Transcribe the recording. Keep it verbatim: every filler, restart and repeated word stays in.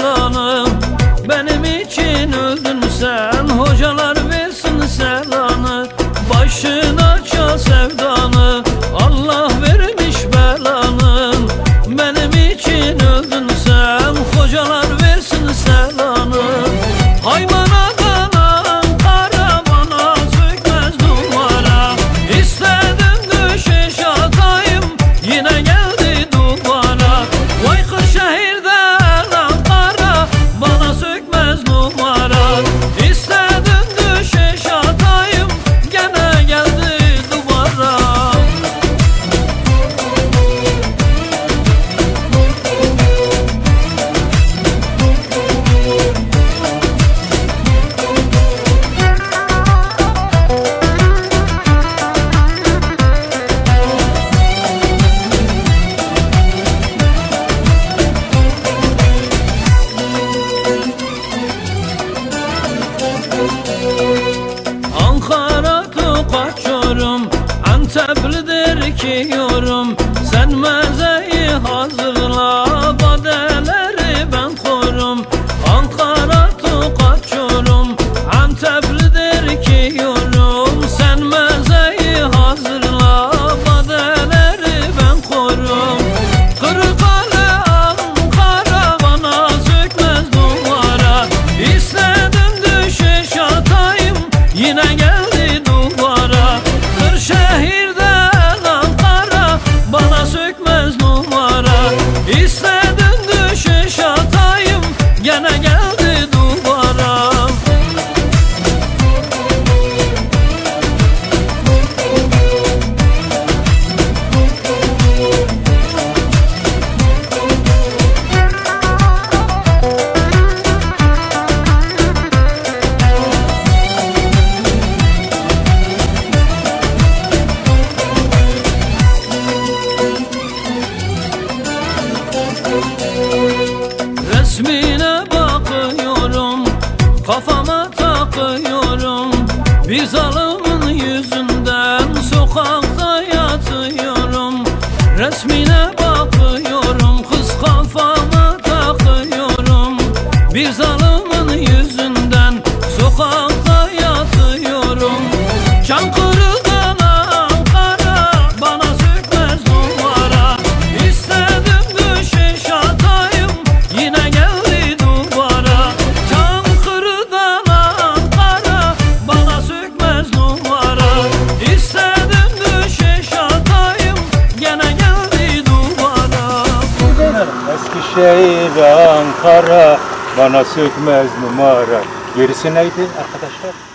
yalanı. Benim için öldün sen, hocalar versin selanı. Başına çal sevdanı, Allah vermiş belanı. Benim için öldün sen, hocalar versin selanı. Haymana kalan kara bana sökmez duvara. İstedim düşeş atayım, yine geldi duvara. Vay Kırşehir'den Ankara, bana sökmez numara. İstedim düşeş atayım, gene geldi duvara. Ankara kaçıyorum, Anteplidir ki yorum. Sen mezeyi hazırla, badeleri ben korum. Ankara kaçıyorum, Anteplidir ki yorum. Sen mezeyi hazırla, badeleri ben korum. Kırıkkale Ankara, bana sökmez duvara. İstedim düşeş atayım, yine geldi duvara. Kırşehir'den Ankara, bana sökmez numara. İstedim düşeş atayım, gene geldi duvara. Resmine bakıyorum, kafama takıyorum. Bir zalımın yüzünden sokakta yatıyorum. Resmine bakıyorum, kız kafama takıyorum. Bir zalımın yüzünden sokakta yatıyorum. Çankırı'dan Ankara, bana sökmez numara. İstedim düşeş atayım, yine geldi duvara. Çankırı'dan Ankara, bana sökmez numara. İstedim düşeş atayım, gene geldi duvara. Eskişehir, Ankara, bana sökmez numara. Gerisi neydi arkadaşlar?